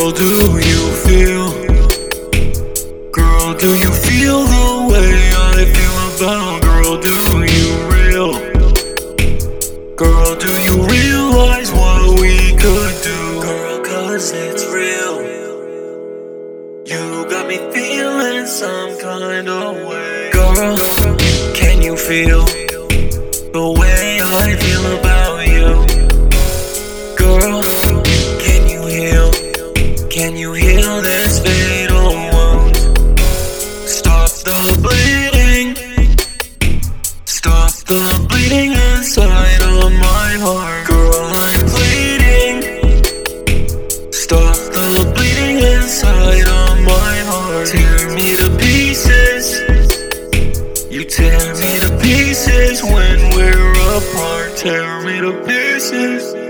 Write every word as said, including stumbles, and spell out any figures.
Girl, do you feel? Girl, do you feel the way I feel about? Girl, do you real? Girl, do you realize what we could do? Girl, cause it's real. You got me feeling some kind of way. Girl, can you feel the way I feel about you? Girl, can you heal? Can you heal this fatal wound? Stop the bleeding. Stop the bleeding inside of my heart. Girl, I'm bleeding. Stop the bleeding inside of my heart. Tear me to pieces. You tear me to pieces when we're apart. Tear me to pieces.